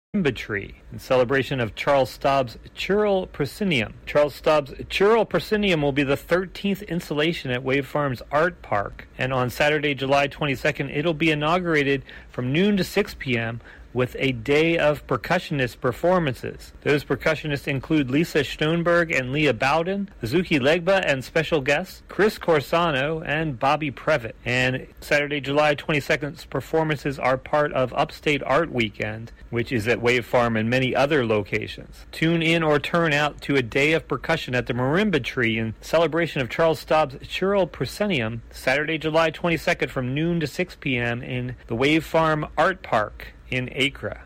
Marimba Tree in celebration of Charles Staub's Churl Proscenium. Charles Staub's Churl Proscenium will be the 13th installation at Wave Farms Art Park, and on Saturday, July 22nd, it'll be inaugurated from noon to 6 p.m. with a day of percussionist performances. Those percussionists include Lisa Stoneberg and Leah Bowden, Zuki Legba and special guests Chris Corsano and Bobby Previtt. And Saturday, July 22nd's performances are part of Upstate Art Weekend, which is at Wave Farm and many other locations. Tune in or turn out to a day of percussion at the Marimba Tree in celebration of Charles Staub's Churl Proscenium, Saturday, July 22nd from noon to 6 p.m. in the Wave Farm Art Park in Acre.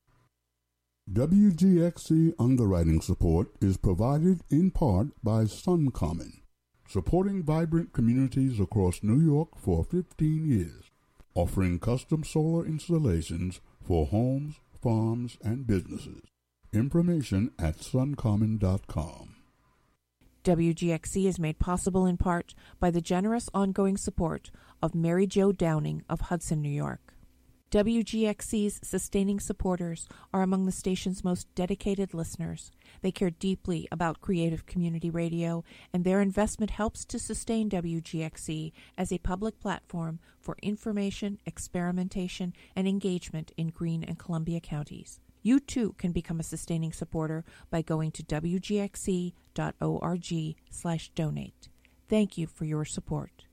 WGXC underwriting support is provided in part by SunCommon, supporting vibrant communities across New York for 15 years, offering custom solar installations for homes, farms, and businesses. Information at suncommon.com. WGXC is made possible in part by the generous ongoing support of Mary Jo Downing of Hudson, New York. WGXC's sustaining supporters are among the station's most dedicated listeners. They care deeply about creative community radio, and their investment helps to sustain WGXC as a public platform for information, experimentation, and engagement in Greene and Columbia counties. You too can become a sustaining supporter by going to wgxc.org/donate. Thank you for your support.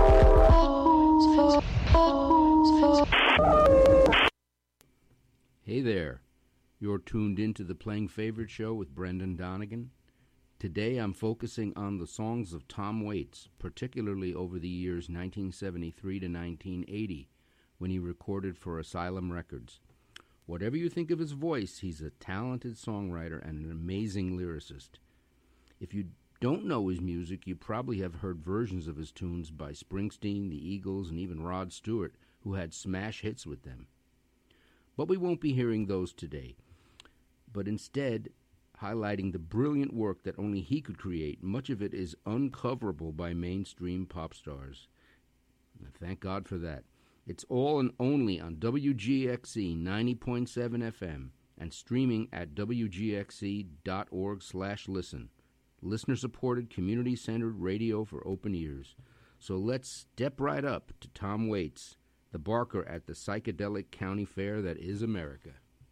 Hey there, you're tuned into the Playing Favorite Show with Brendan Donegan. Today I'm focusing on the songs of Tom Waits, particularly over the years 1973 to 1980, when he recorded for Asylum Records. Whatever you think of his voice, he's a talented songwriter and an amazing lyricist. If you don't know his music, you probably have heard versions of his tunes by Springsteen, the Eagles, and even Rod Stewart, who had smash hits with them. But we won't be hearing those today, but instead highlighting the brilliant work that only he could create. Much of it is uncoverable by mainstream pop stars. Thank God for that. It's all and only on WGXC 90.7 FM and streaming at WGXC.org/listen. Listener-supported, community-centered radio for open ears. So let's step right up to Tom Waits, the barker at the psychedelic county fair that is America.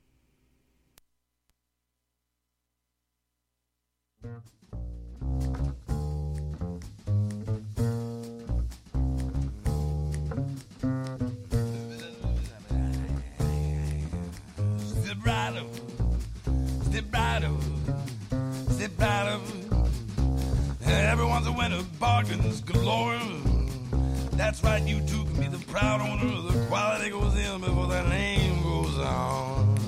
Step right up, step right up, step right up. Everyone's a winner, bargains galore. That's right, you too can be the proud owner. The quality goes in before the name goes on.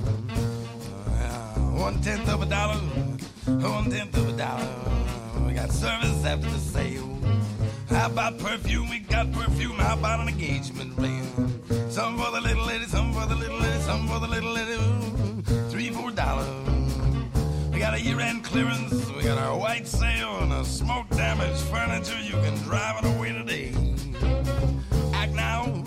1/10 of a dollar, 1/10 of a dollar. We got service after the sale. How about perfume? We got perfume. How about an engagement ring? Some for the little lady, some for the little lady, some for the little lady. $3-4. We got a year-end clearance. We got our white sale and a smoke-damaged furniture. You can drive it away today. Act now,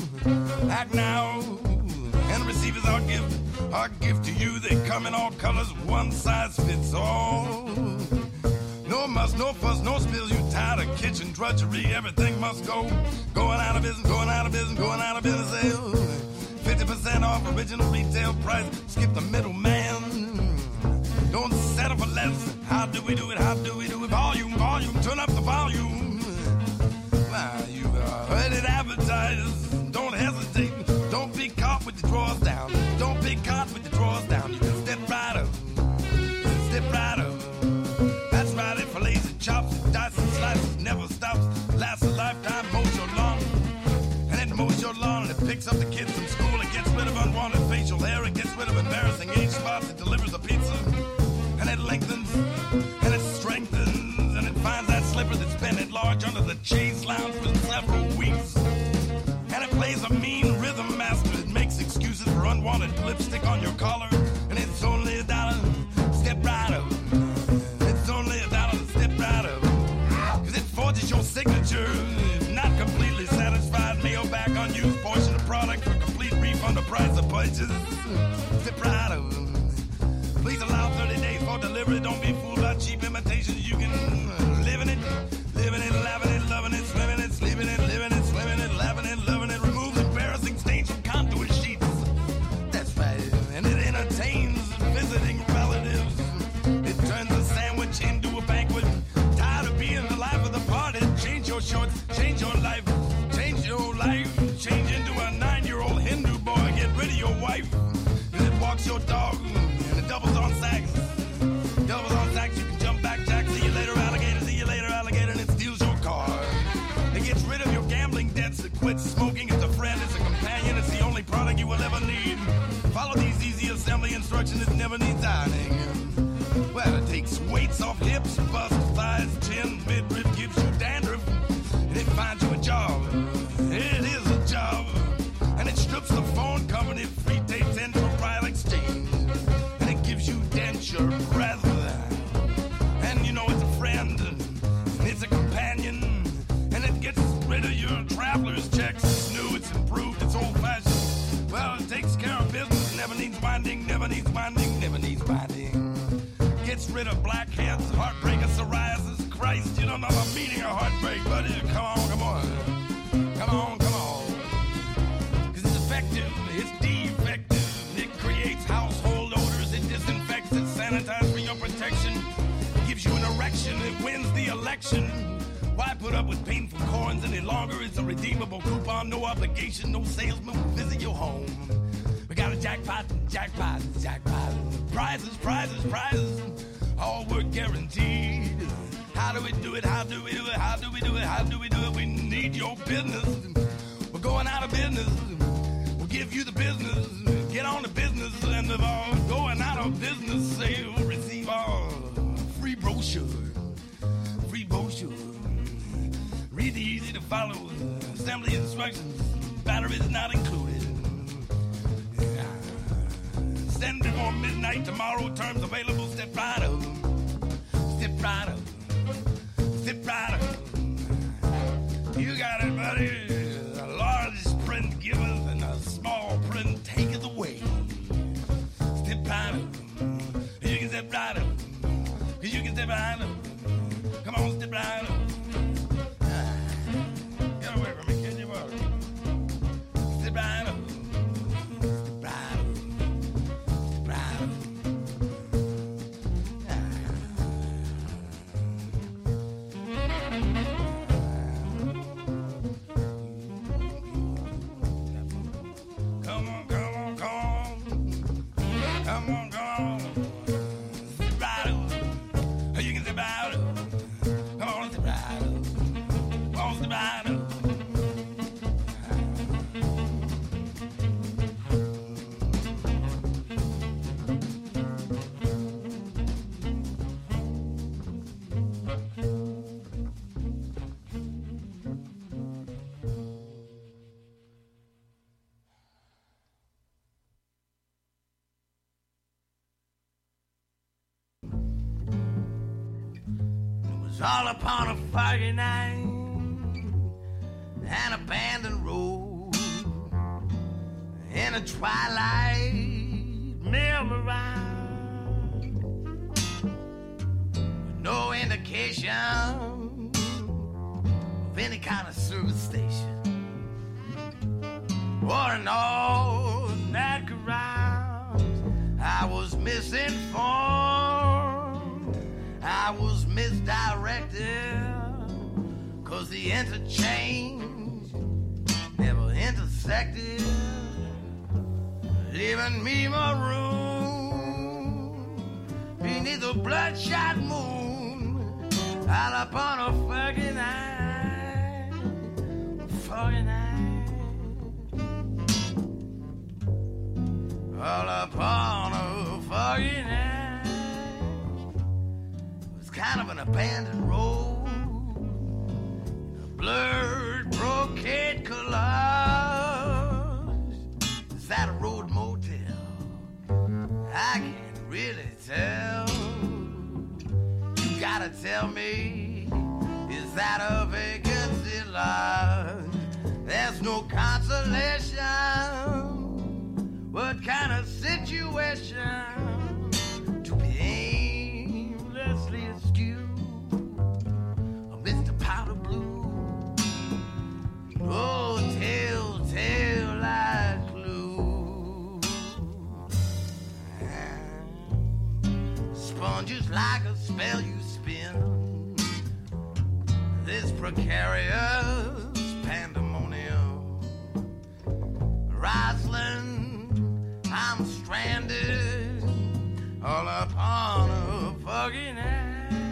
and receive is our gift to you. They come in all colors, one size fits all. No muss, no fuss, no spills. You tired of kitchen drudgery? Everything must go. Going out of business, going out of business, going out of business. 50% off original retail price. Skip the middleman. Don't settle for less. How do we do it? How do we do it? Volume, volume, turn up the volume. Now you heard it advertised. Don't hesitate. Don't be caught with your drawers down. Don't be caught with your drawers down. You can step right up. Step right up. That's right. It fillets and chops and dice and slices. Never stops. Lasts a lifetime. Mows your lawn. And it mows your lawn. And it picks up the kids from school. It gets rid of unwanted facial hair. It gets rid of embarrassing age spots. It delivers a pizza. And it lengthens. And it strengthens. And it finds that slipper that's been at large under the Chase Lounge for several weeks. And it plays a mean rhythm master. It makes excuses for unwanted lipstick on your collar. And it's only $1. Step right up. It's only $1. Step right up. Cause it forges your signature. If not completely satisfied, mail back unused portion of product for complete refund of price of purchase. Step right up. it. Don't be fooled by cheap imitations. You can live in it, laughing it, loving it, swimming it, sleeping it, living it, swimming it, laughing it, loving it. Removes embarrassing stains from contour sheets. That's right, and it entertains visiting relatives. It turns a sandwich into a banquet. Tired of being the life of the party? Change your shorts, change your life, change your life. Change into a 9-year-old Hindu boy. Get rid of your wife. And it walks your dog, and it doubles on sacks. Doubles on sacks, you can jump back, Jack. See you later, alligator, and it steals your car. It gets rid of your gambling debts. It quits smoking. It's a friend, it's a companion. It's the only product you will ever need. Follow these easy assembly instructions. It never needs ironing. Well, it takes weights off hips, bust, thighs, chin, midriff, gives you dandruff, and it finds you a job. It is a job. And it strips the phone company free tapes in for prior exchange. And it gives you denture breath. And you know it's a friend, and it's a companion, and it gets rid of your traveler's checks. It's new, it's improved, it's old-fashioned. Well, it takes care of business, never needs binding, never needs binding, never needs binding. Gets rid of blackheads, heartbreak, and psoriasis. Christ, you don't know the meaning of heartbreak, buddy. Come on. Because it's effective, it's defective. It creates household odors, it disinfects, it sanitizes for your protection. It gives you an erection, it wins the election. Why put up with painful corns any longer? It's a redeemable coupon, no obligation, no salesman will visit your home. We got a jackpot. Prizes, all work guaranteed. How do we do it? We need your business. We're going out of business. We'll give you the business. Get on the business end of our going out of business sale. Receive our free brochure. Read the easy to follow assembly instructions. Batteries not included. Send before midnight tomorrow. Terms available. Step right up. You got it, buddy. A large print giveth and a small print taketh away. Step right up. You can step right up. Come on, step right up. Get away from me, can you, buddy? Step right up. All upon a foggy night, an abandoned road, in a twilight memorized, with no indication of any kind of service station or an all-night garage. I was misinformed, I was misdirected, 'cause the interchange never intersected, leaving me marooned beneath a bloodshot moon, all upon a foggy night, all upon a foggy night. Kind of an abandoned road, a blurred brocade collage. Is that a road motel? I can't really tell. You gotta tell me, is that a vacancy lodge? There's no consolation. What kind of situation to be in? on just like a spell you spin. This precarious pandemonium. Rosalind, I'm stranded all upon a foggy night.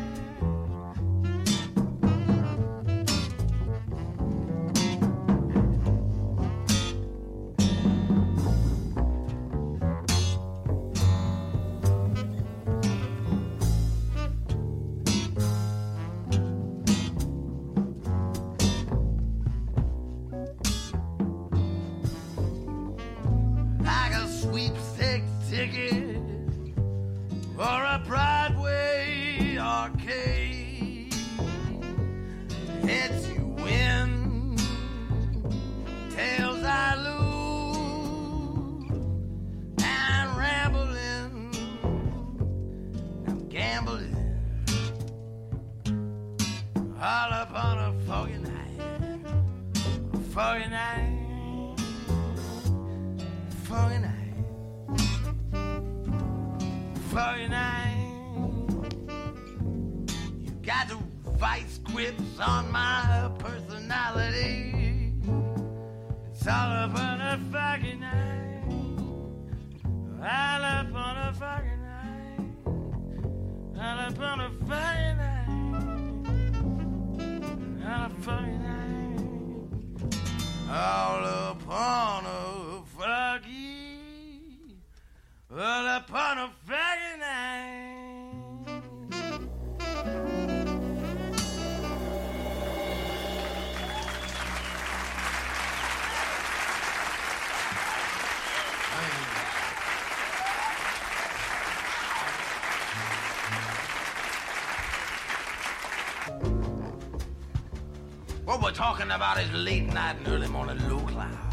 What we're talking about is late night and early morning low clouds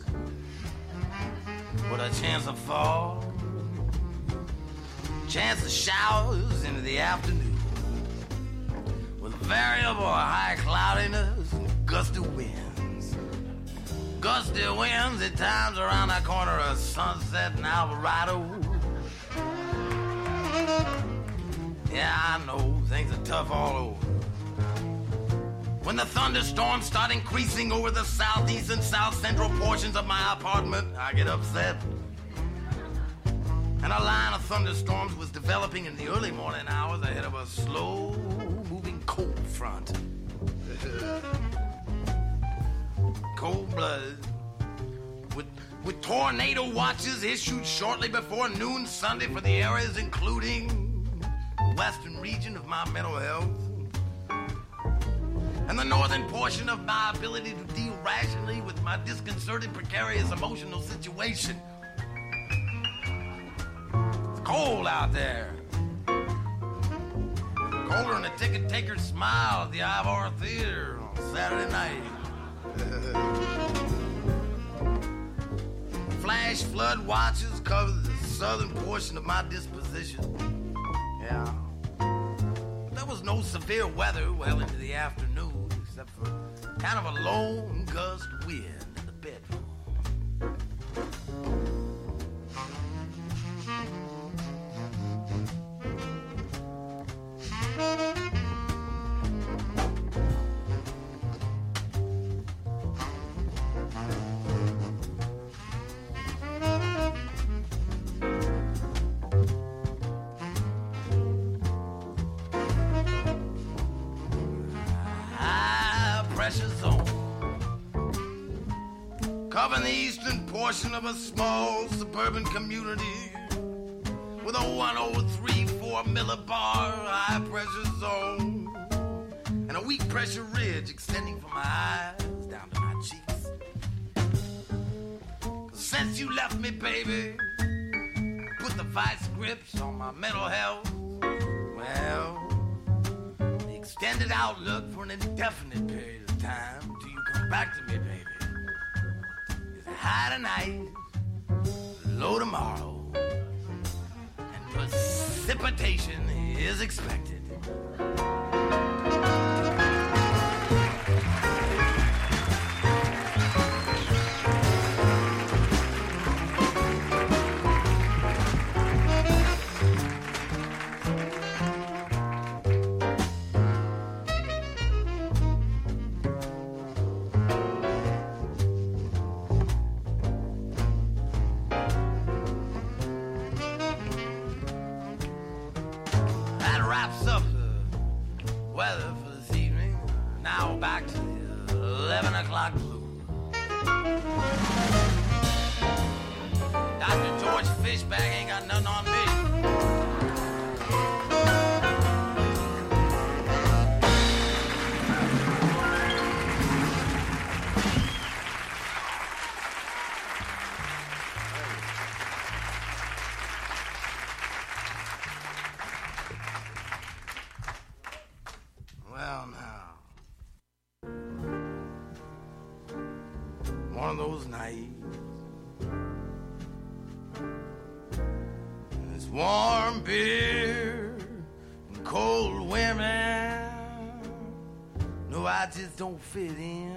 with a chance of fall, chance of showers into the afternoon with variable high cloudiness and gusty winds. Gusty winds at times around that corner of Sunset and Alvarado. Yeah, I know things are tough all over. When the thunderstorms start increasing over the southeast and south central portions of my apartment, I get upset. And a line of thunderstorms was developing in the early morning hours ahead of a slow-moving cold front. Cold-blooded. With tornado watches issued shortly before noon Sunday for the areas including the western region of my mental health and the northern portion of my ability to deal rationally with my disconcerted, precarious emotional situation. It's cold out there. Colder than a ticket taker's smile at the Ivor Theater on Saturday night. Flash flood watches cover the southern portion of my disposition. Yeah. But there was no severe weather well into the afternoon, except for kind of a lone gust wind in the bedroom. Covering the eastern portion of a small suburban community with a 1034 millibar high pressure zone and a weak pressure ridge extending from my eyes down to my cheeks. Since you left me, baby, put the vice grips on my mental health. Well, the extended outlook for an indefinite period of time till you come back to me, baby. High tonight, low tomorrow, and precipitation is expected. wraps up the weather for this evening. Now back to the 11 o'clock blues. Dr. George Fishbag ain't got nothing on me. Well, now, one of those nights. It's warm beer and cold women. No, I just don't fit in.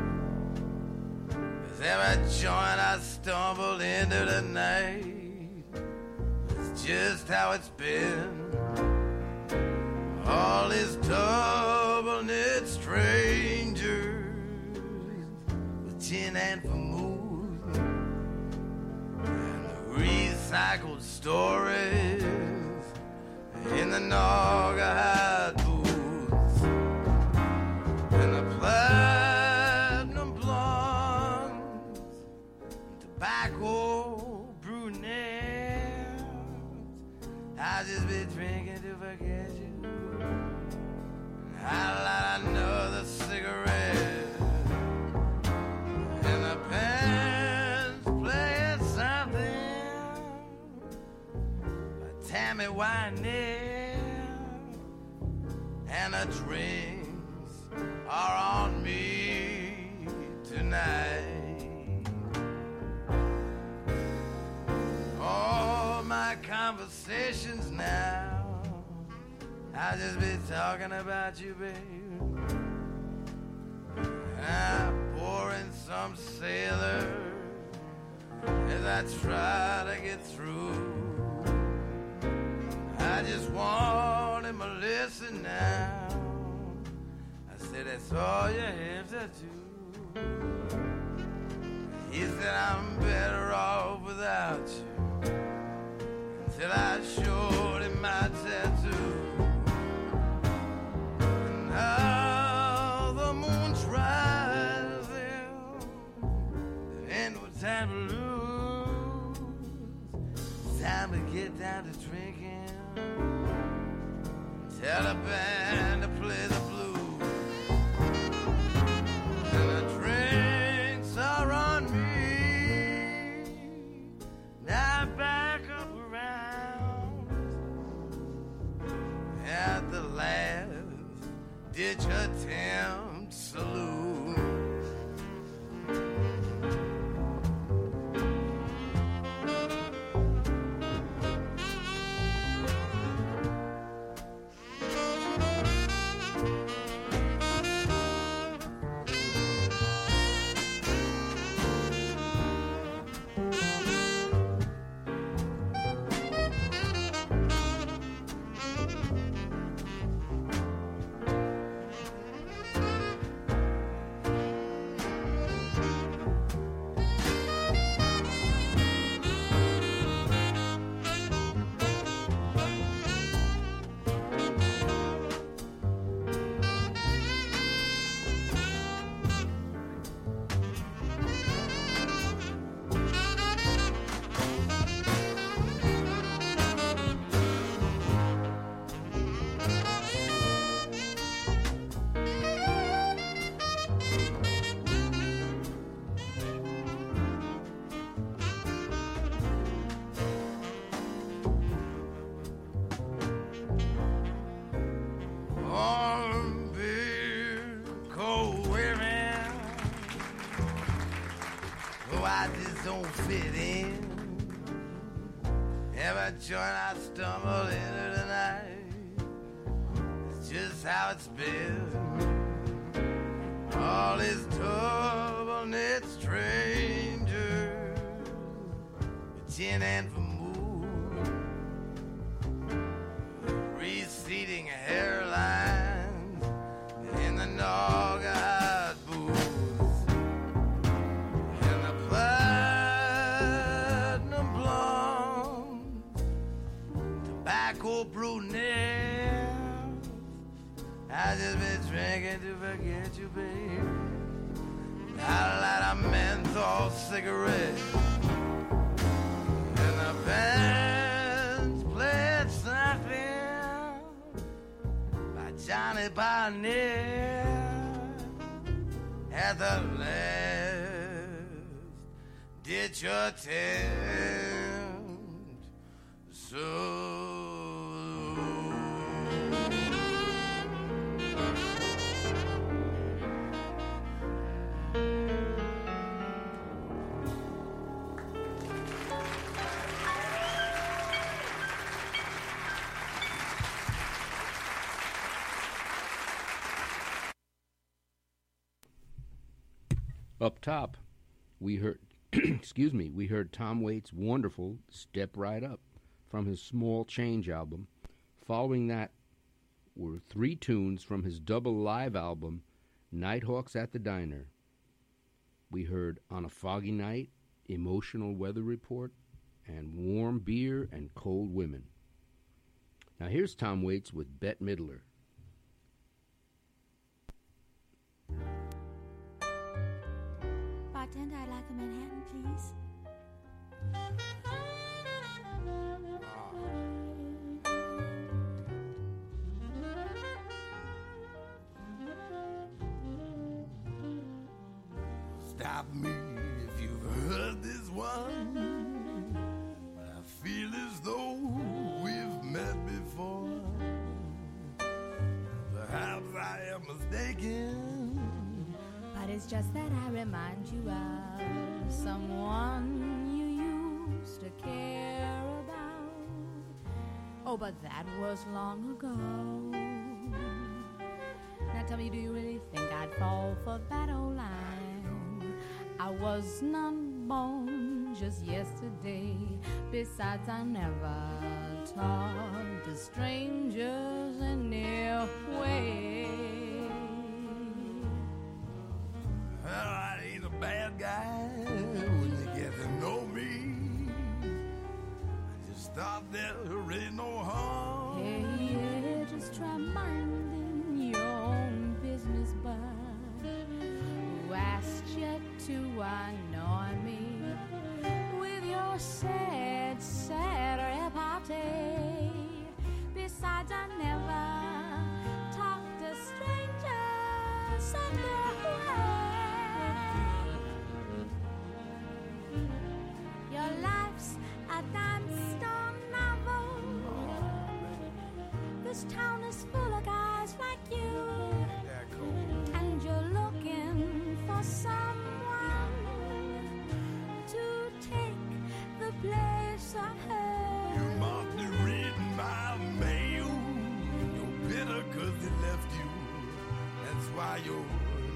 'Cause every joint I stumbled into tonight is just how it's been. All these double-knit strangers with gin and vermouth and the recycled stories in the Naugahyde booths and the platinum blondes and tobacco brunettes. I just be drinking to forget you. I light another cigarette and the band's playing something by Tammy Wynette, and the drinks are on me tonight. All my conversations now, I just be talking about you, babe. I'm pouring some sailor as I try to get through. I just want him to listen now. I said, that's all you have to do. He said, I'm better off without you. Until I showed him my tattoo. Now the moon's rising, there ain't no time to lose. It's time to get down to drinking. Tell the band to play the blues. And the drinks are on me. Now back up around at the last ditch attempt saloon. Joint I stumbled into tonight, it's just how it's been. All these double-knit strangers with gin and vermouth, receding hairlines in the Naugahyde booths, and the platinum blonde tobacco brunette, I just been drinking to forget you, babe. I light a menthol cigarette, and the band's playing something by Johnny Pioneer at the last ditch attempt. So Up top, we heard, we heard Tom Waits' wonderful "Step Right Up" from his Small Change album. Following that were 3 tunes from his double live album, Nighthawks at the Diner. We heard "On a Foggy Night," "Emotional Weather Report," and "Warm Beer and Cold Women." Now here's Tom Waits with Bette Midler. Bartender, I'd like a Manhattan, please. Stop me if you've heard this one. I feel as though we've met before. Perhaps I am mistaken, But it's just that I remind you of someone you used to care about. Oh, but that was long ago. Now tell me, do you really think I'd fall for that old line? I was not born just yesterday. Besides, I never talked to strangers anyway. Well, I ain't a bad guy when you get to know me. I just thought there ain't no harm. Hey, yeah, just try minding your own business, bud. Who asked you to annoy me with your sad, sad repartee? Besides, I never talked to strangers anyway. Your life's a dime store novel. This town is full of guys like you, and you're looking for someone to take the place of her. You must be reading my mail. You're bitter 'cause they left you. That's why you're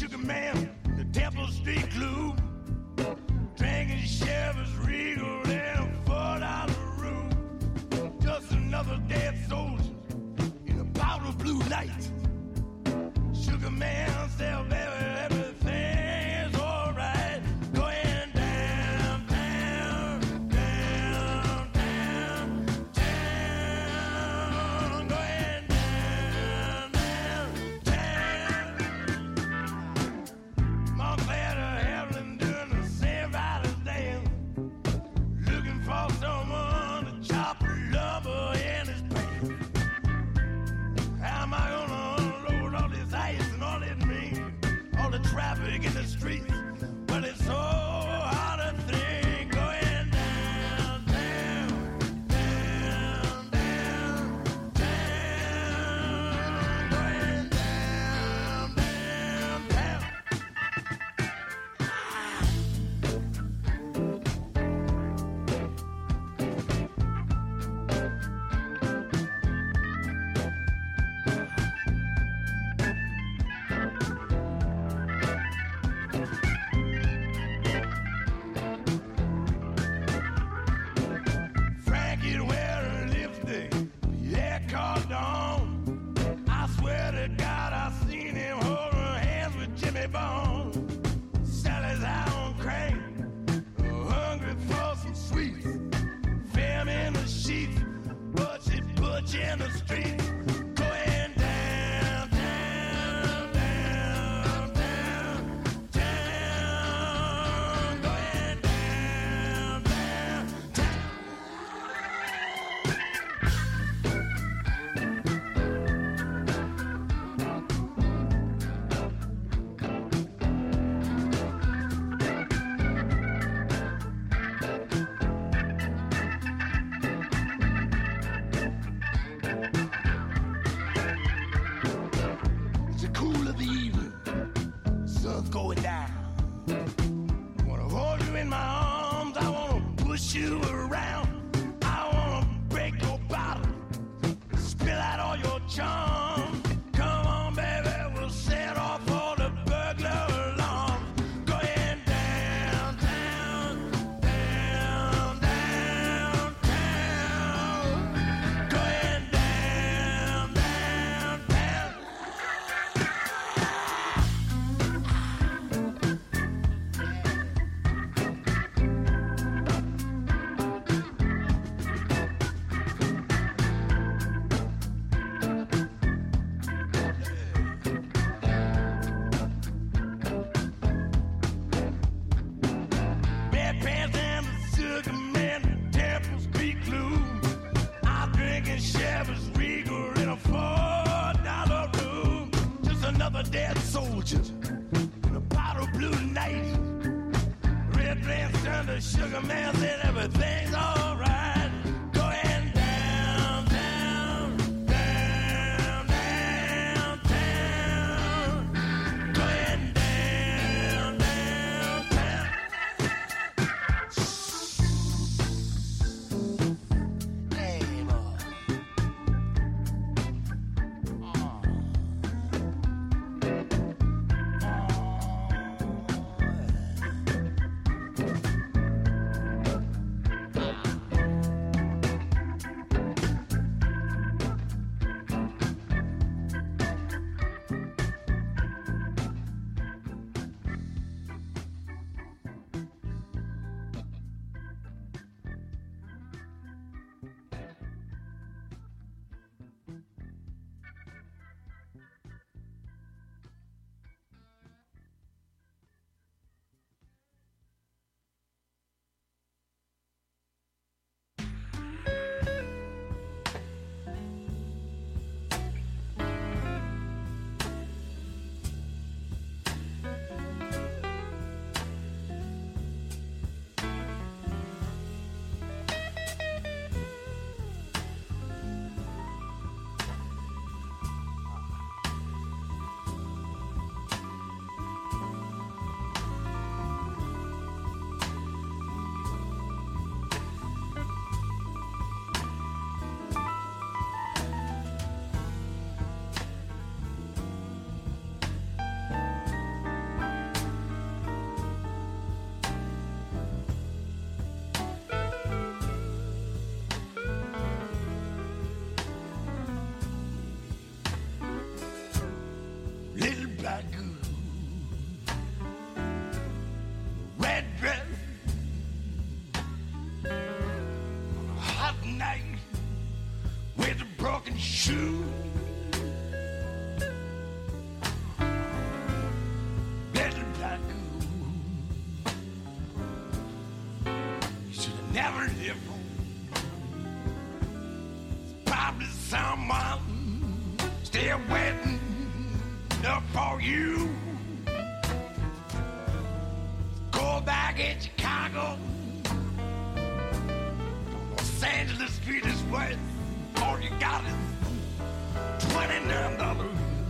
Sugar Man, the Temple Street Clue, drinking Chevys Regal in a $4 room. Just another dead soldier in a powder blue light. Sugar Man said, baby, everything's alright. Going down, down, down, down, down. Going down, down, down. Montclair to Evelyn doing the St. Riders dance. Looking for someone to chop lumber in his pants. How am I gonna unload all this ice and all this mean? All the traffic in the streets. Well, it's so hard to think. Going down, down, down, down, down. Going down, down, down. Frankie wearing lipstick, yeah, cordon. I swear to God, I seen him holding hands with Jimmy Bone. Sally's out on crank, hungry for some sweets. Fam in the sheets, butch in the streets. Going down, down, down, down, down. Going down, down, down. It's the cool of the evening, sun's going down. I wanna hold you in my arms, I wanna push you around. I wanna break your bottle, spill out all your charms. Come on, baby, we'll set off all the burglar alarms. Going down, down, down, down, down. Going down, down, down. and shoes. Better black gold. You should have never lived home. It's probably someone still waiting up for you. Go back in Chicago. Los Angeles Street is worth all you got is $29.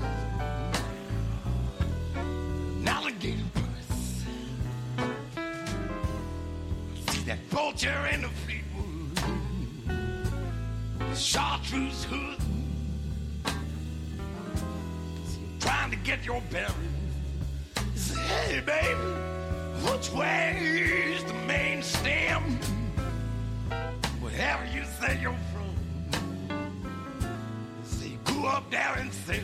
An alligator purse. See that vulture in the Fleetwood. Chartreuse hood. Trying to get your bearings. Say, hey, baby, which way is the main stem? Wherever you say you're from, say, go up there and sell.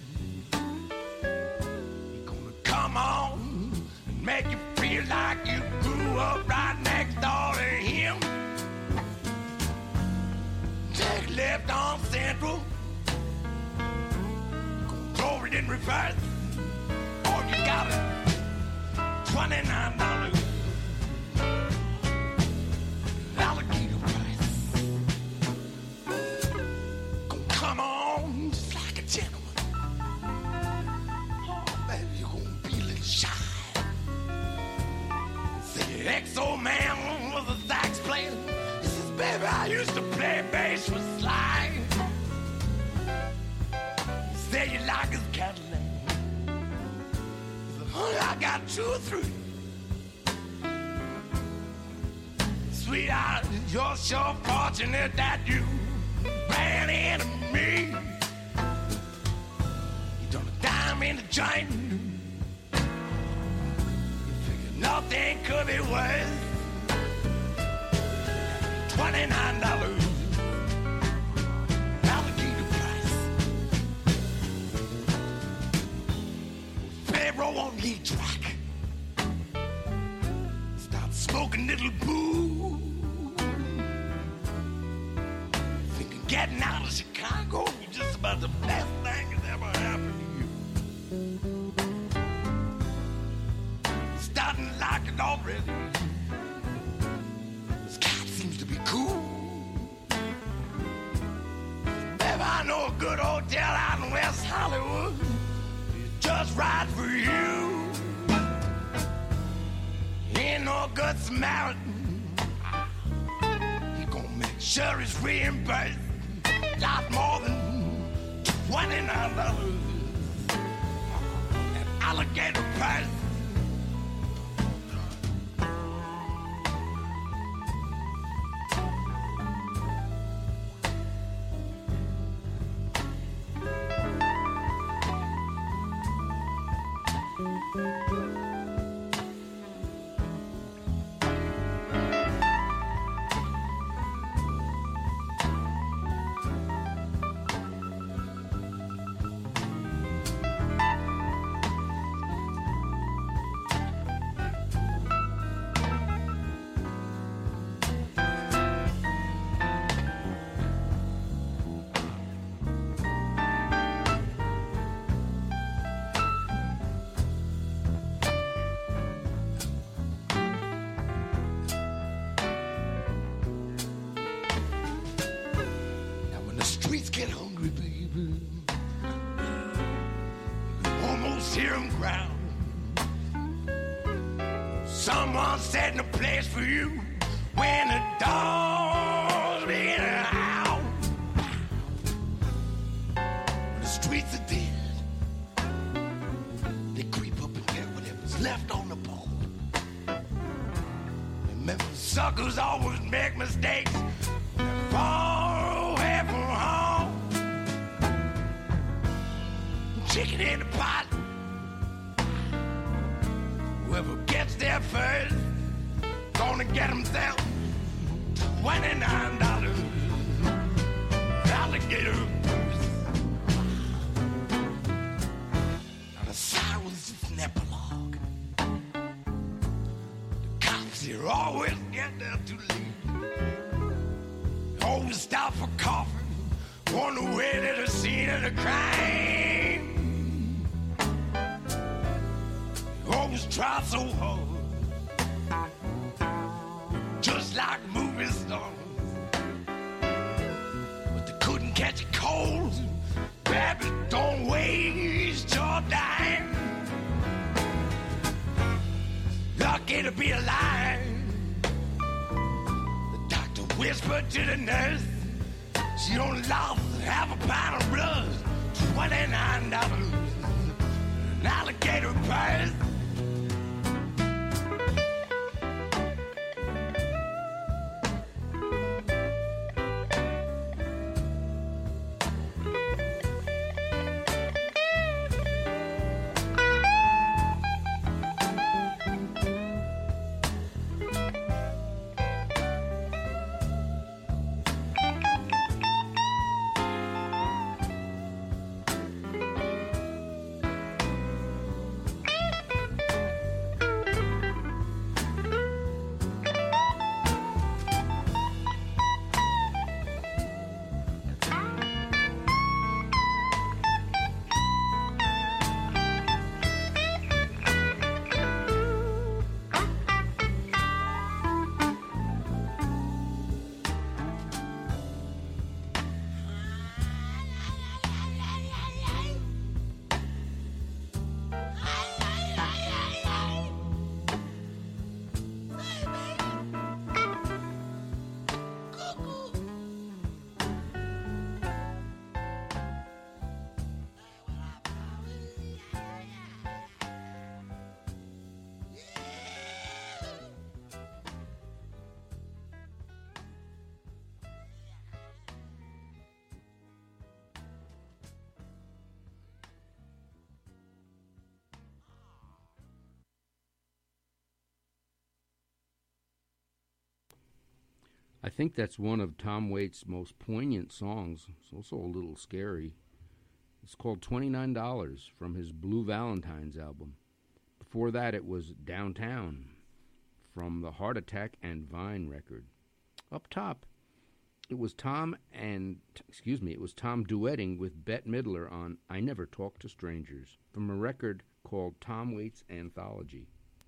You're gonna come on and make you feel like you grew up right next door to him. Take left on Central. Throw it in reverse. All you got is $29. Alligator price. Gonna come on just like a gentleman. Oh, baby, you're gonna be a little shy. Say, XO man was a sax player. He says, baby, I used to play bass with Sly. Say you like his Cadillac. He said, honey, I got 2 or 3. Sweetheart, you're so fortunate that you ran into me. You done a dime in the joint. You figure nothing could be worse. $29. Roll on the track. Start smoking little boo. Thinking getting out of Chicago was just about the best thing that ever happened to you. Starting to like it already. This cat seems to be cool. Baby, I know a good hotel out in West Hollywood. Just right for you. Ain't no good Samaritan. He gonna make sure he's reimbursed. Lot more than $29. That alligator price. Get hungry, baby. You almost hear them growl. Someone setting a place for you when the dogs begin to howl. When the streets are dead, they creep up and get whatever's left on the board. Remember, suckers always make mistakes. They're far away from home. Chicken in the pot. Whoever gets there first, gonna get himself $29. Alligator purse. Now the sirens just an epilogue. The cops here always get there too late. Always stop for coffee on the way to the scene of the crime. Always tried so hard, just like movie stars, but they couldn't catch a cold. Baby, don't waste your time. Lucky to be alive. The doctor whispered to the nurse, she only lost half a pound of blood, $29, an alligator purse. I think that's one of Tom Waits' most poignant songs. It's also a little scary. It's called $29 from his Blue Valentines album. Before that, it was Downtown from the Heart Attack and Vine record. Up top, it was Tom duetting with Bette Midler on I Never Talk to Strangers from a record called Tom Waits Anthology.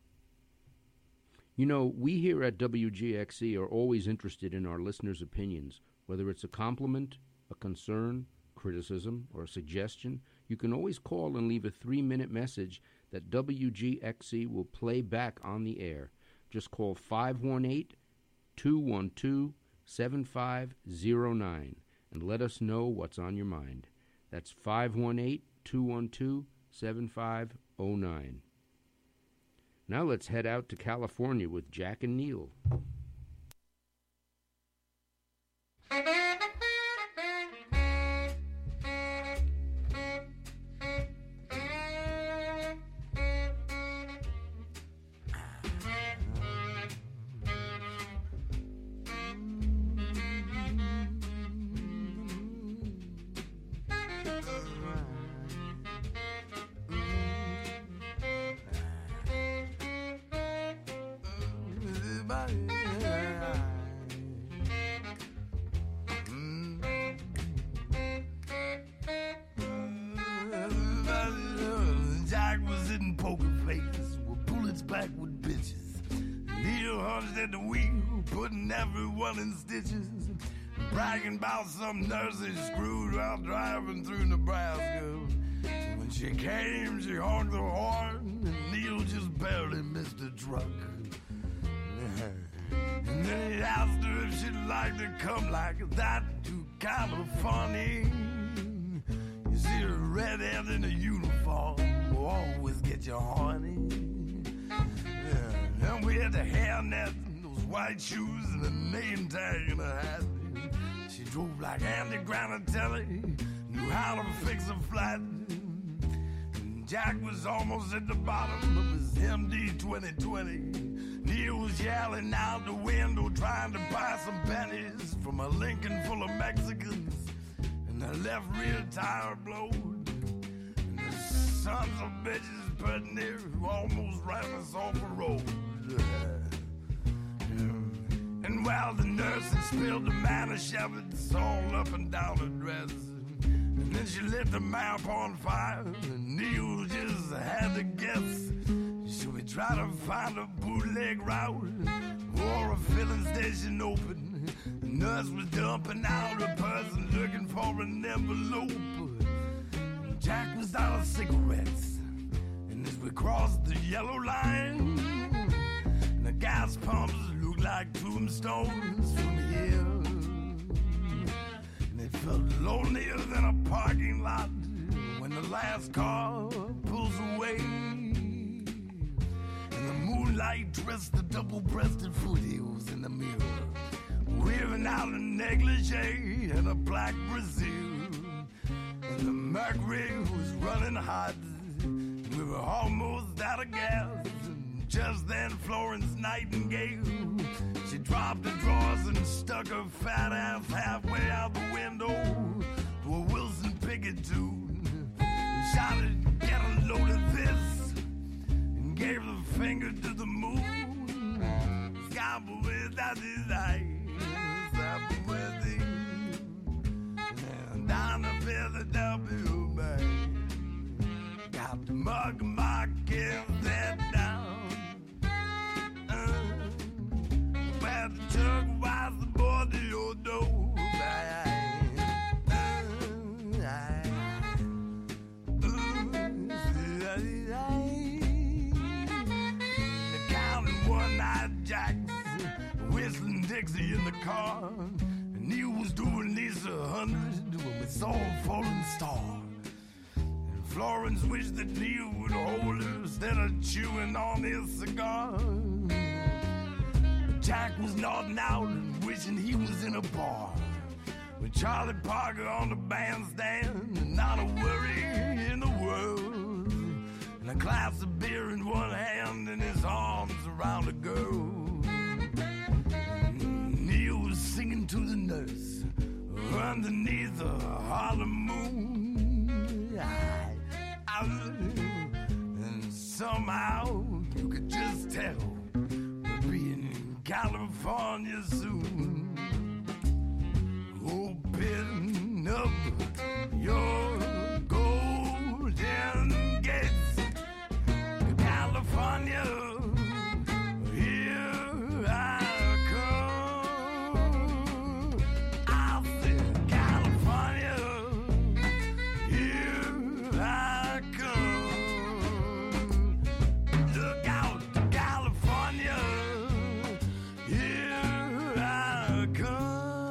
You know, we here at WGXC are always interested in our listeners' opinions. Whether it's a compliment, a concern, criticism, or a suggestion, you can always call and leave a 3-minute message that WGXC will play back on the air. Just call 518-212-7509 and let us know what's on your mind. That's 518-212-7509. Now let's head out to California with Jack and Neil. Jack was in poker faces with bullets back with bitches. Neil hunched at the wheel, putting everyone in stitches, bragging about some nurse he screwed while driving through Nebraska. When she came, she honked the horn, and Neil just barely missed the truck. And then he asked her if she'd like to come like that, too kind of funny. You see, a redhead in a uniform will always get you horny. Yeah. And we had the hairnet and those white shoes and a name tag and a hat. She drove like Andy Granatelli, knew how to fix a flat. And Jack was almost at the bottom of his MD 2020. Neil was yelling out the window trying to buy some pennies from a Lincoln full of Mexicans. And the left rear tire blowed. And the sons of bitches put near who almost ran us off the road. And Meanwhile, the nurses spilled the manna, shoved all up and down her dress. And then she lit the map on fire, and Neil just had to guess. Should we try to find a bootleg route or a filling station open? The nurse was dumping out a person looking for an envelope. Jack was out of cigarettes, and as we crossed the yellow line, the gas pumps looked like tombstones from here. And it felt lonelier than a parking lot when the last car pulls away. And the moonlight dressed the double-breasted foothills in the mirror, wearing out a negligee and a black Brazil. And the mercury was running hot, we were almost out of gas. Just then Florence Nightingale, she dropped her drawers and stuck her fat ass halfway out the window to a Wilson Pickett tune. And shouted, "Get a load of this," and gave the finger to the moon. Scabble with that desire, scabble with it. And down the Philadelphia Bay, got the mug my kids that down. Where the turquoise the border your door. Counting one-eyed jacks, whistling Dixie in the car, and he was doing these 100 when we saw a falling star. And Florence wished that Neil would hold her instead of chewing on his cigar. Jack was nodding out and wishing he was in a bar with Charlie Parker on the bandstand, and not a worry in the world, and a glass of beer in one hand and his arms around a girl. And Neil was singing to the nurse underneath the Harlem moon. And somehow you could just tell we're being in California soon. Open up your golden gates, California. Here I come. I said, California. Here I come. Look out, California. Here I come.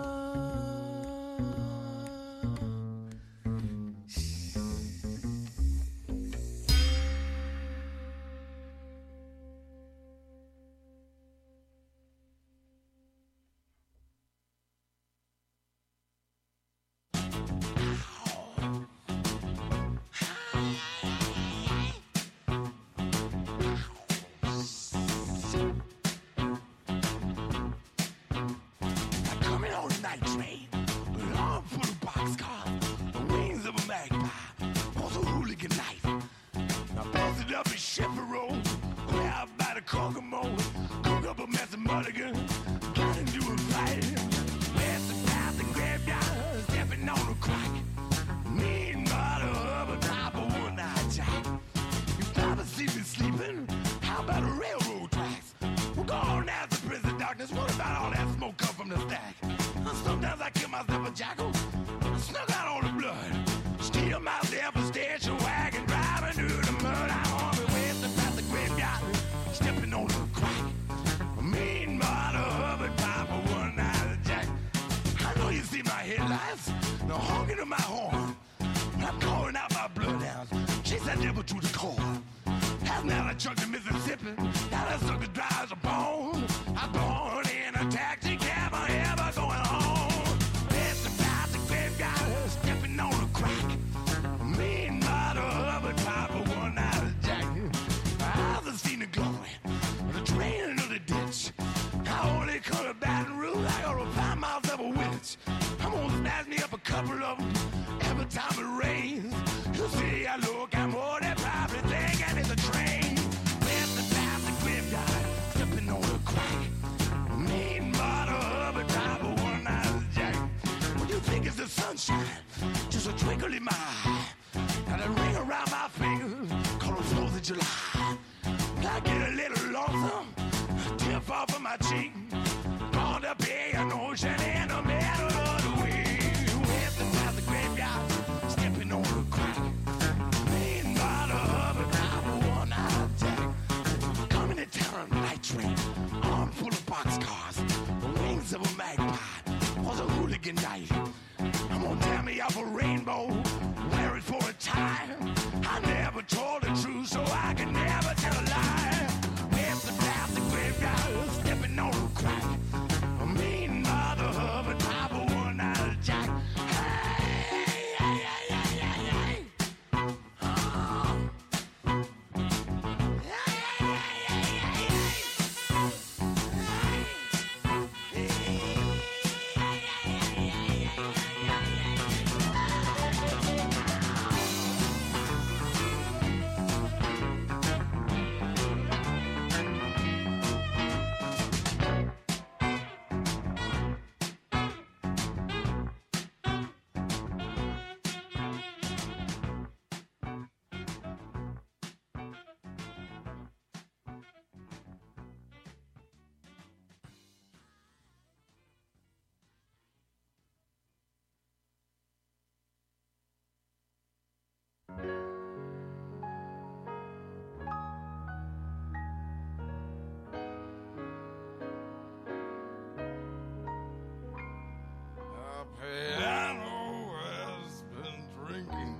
Coming on the night train, an arm full of boxcars, the wings of a magpie, was a hooligan knife. Now busted up his Chevy Road, way out by the Kokomo, cook up a mess of mulligan, got into a fight. Past the path, the graveyard, stepping on a crack. Meanwhile, the hub top of one-eyed Jack. You've never seen me sleeping, how about the railroad tracks? Well, go on out to prison darkness, what about all that smoke come from the stack? Sometimes I kill myself a jackal, snuck out all the blood, steal myself a station wagon, driving through the mud. I'm on my way past the graveyard, stepping on the crack. Meanwhile, the Hubbard pipe for one-eyed Jack. I know you see my headlights, the honking of my horn. I'm calling out my bloodhounds, chase that devil to the core. Has now I chucked to Mississippi, now that sucker drives a bone. I'm born in a taxi cab, I ever going home. It's about the graveyard, stepping on a crack. Meanwhile, the Hubbard pipe for one-eyed Jack. I've seen the glory, the train into the ditch. I only come to Baton Rouge, I gotta find myself a witch. I'm gonna snatch me up a couple of them every time it rains. You see, I look, I'm more than probably thinking it's a train. With the past the graveyard, stepping on a crack. Meanwhile, the twinkle in my eye, and a ring around my finger, called the 4th of July. I get a little lonesome, a tear fall from my cheek, on the bay an ocean in the middle of the week. Whipping past the graveyard, stepping on the crack, laying by the hubby by one-eyed Jack. Coming to town on a night train, armed full of boxcars, the wings of a magpie, was a hooligan night. I'm gonna tear me off a rainbow, wear it for a tie. I never told the truth, so I can never tell a lie. Whipped the past the graveyard, stepping on the crack. A mean mother of a type of one-eyed Jack. Hey, hey, hey, hey, hey, hey. Oh. Hey, hey, hey, hey, hey. Piano has been drinking,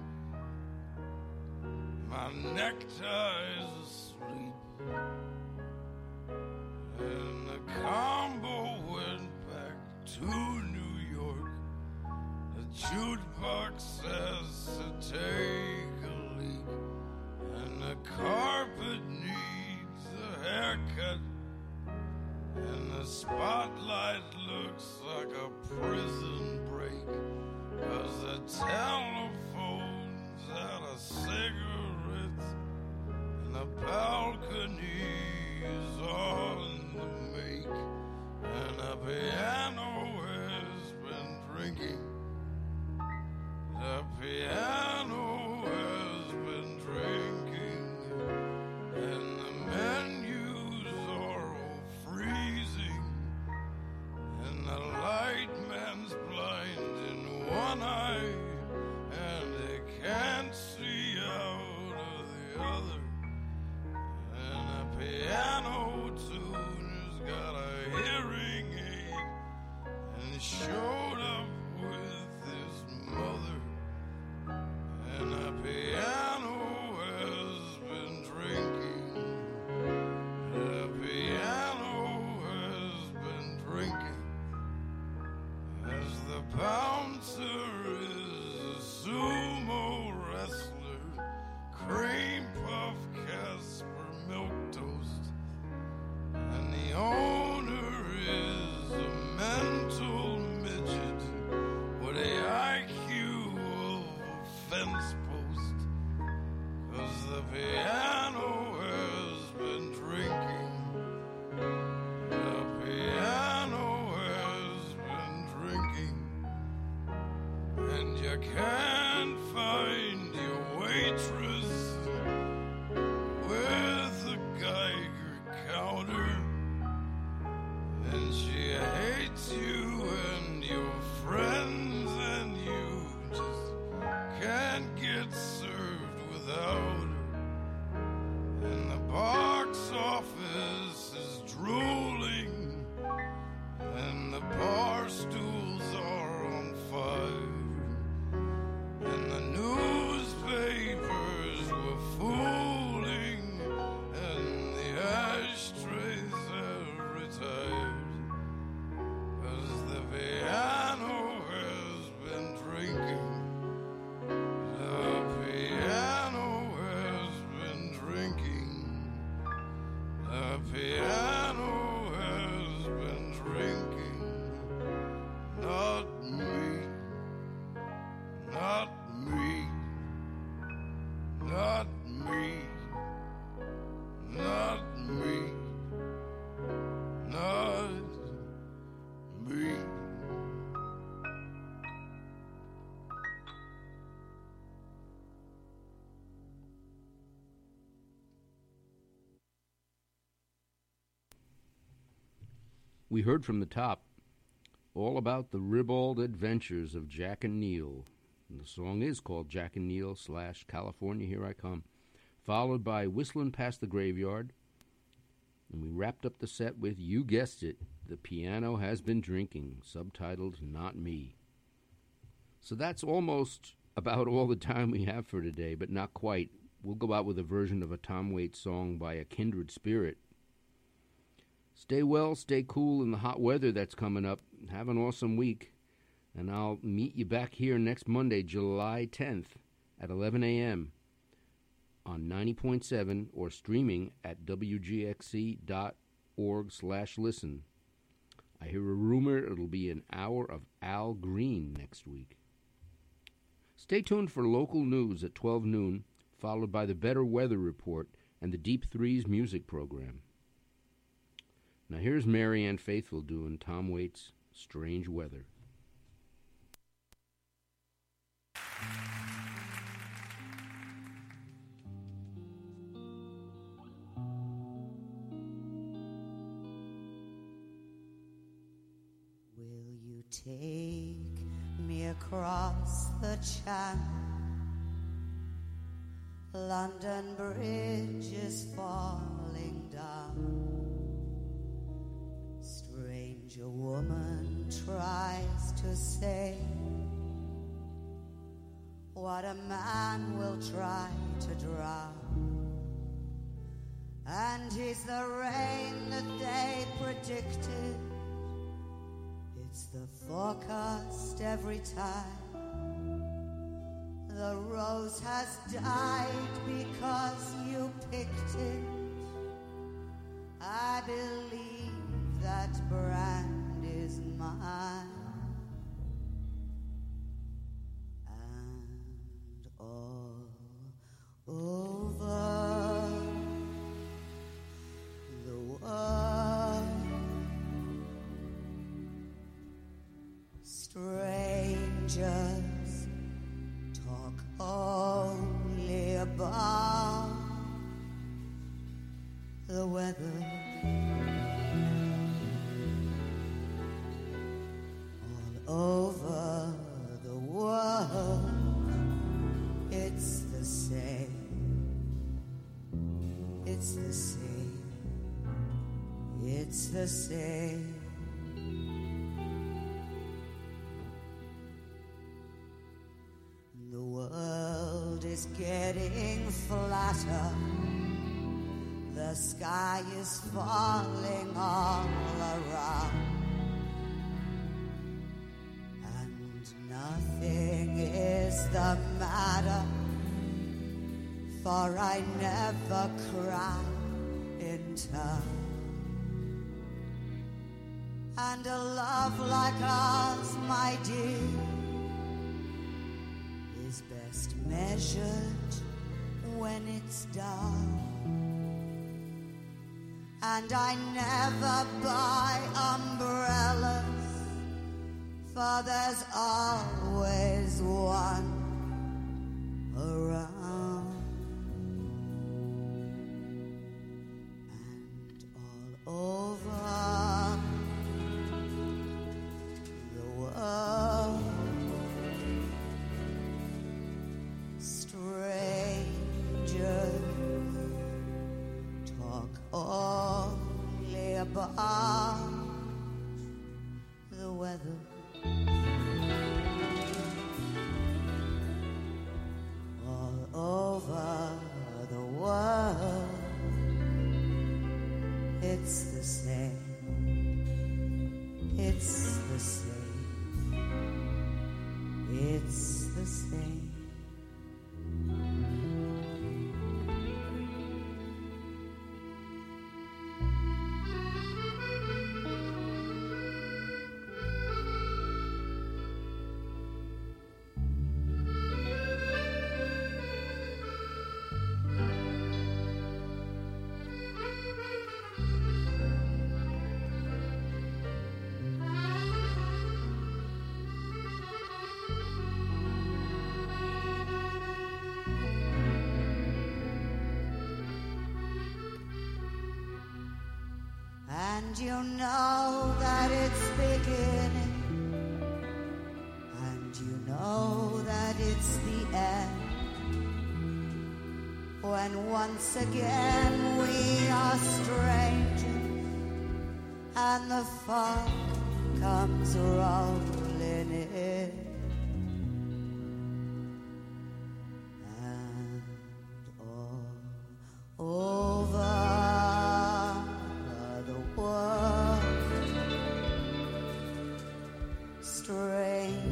my neckties asleep, and the combo went back to New York. The jukebox says to take a leak, and the carpet needs a haircut, and the spotlight looks like a prison break, 'cause the telephone's out of cigarettes, and the balcony is on the make, and the piano has been drinking. The piano has been drinking, and the menus are all freezing, and the light man's blind in one eye, and they can't see out of the other, and the piano tuner's got a hearing aid, and he showed up with his mother, and the piano has been drinking. The piano has been drinking, as the bouncer is a sumo wrestler, cream puff Casper milquetoast, and the owner is a mental midget with a IQ of a fence post, 'cause the piano has been drinking. The piano has been drinking, and you can't find your waitress with a Geiger counter, and she hates you and your friends, and you just can't get served without her, and the box office is drooling, and the bar stools are on fire, and the newspapers We heard from the top all about the ribald adventures of Jack and Neil. And the song is called Jack and Neil / California Here I Come, followed by Whistling Past the Graveyard. And we wrapped up the set with, you guessed it, The Piano Has Been Drinking, subtitled Not Me. So that's almost about all the time we have for today, but not quite. We'll go out with a version of a Tom Waits song by A Kindred Spirit. Stay well, stay cool in the hot weather that's coming up. Have an awesome week. And I'll meet you back here next Monday, July 10th at 11 a.m. on 90.7 or streaming at wgxc.org/listen. I hear a rumor it'll be an hour of Al Green next week. Stay tuned for local news at 12 noon, followed by the Better Weather Report and the Deep Threes music program. Now here's Marianne Faithfull doing Tom Waits' Strange Weather. Will you take me across the channel? London Bridge is falling down. Stranger woman tries to say what a man will try to drown. And he's the rain that they predicted. It's the forecast every time. The rose has died because you picked it. I believe that brand is mine. And all over the world, strangers talk only about the weather. All over the world, it's the same. It's the same. It's the same. The world is getting flatter. The sky is falling all around. Nothing is the matter, for I never cry in turn. And a love like ours, my dear, is best measured when it's done. And I never buy umbrellas, for there's always one around. And all over the world, strangers talk only about the weather. Over the world, it's the same. It's the same. It's the same. And you know that it's beginning, and you know that it's the end. When once again we are strangers, and the fog comes rolling in, and all over the world, strange